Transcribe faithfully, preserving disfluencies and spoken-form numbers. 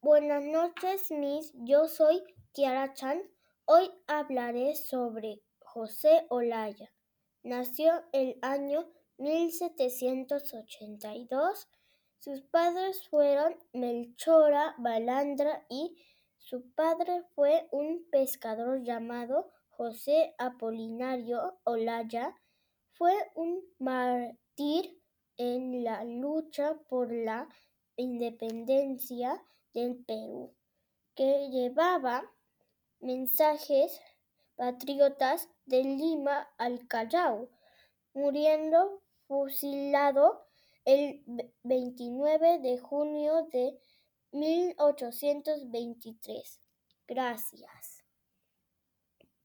Buenas noches, Miss. Yo soy Kiara Chan. Hoy hablaré sobre José Olaya. Nació el año mil setecientos ochenta y dos. Sus padres fueron Melchora Balandra y su padre fue un pescador llamado José Apolinario Olaya. Fue un mártir en la lucha por la independencia del Perú, que llevaba mensajes patriotas de Lima al Callao, muriendo fusilado el veintinueve de junio de mil ochocientos veintitrés. Gracias.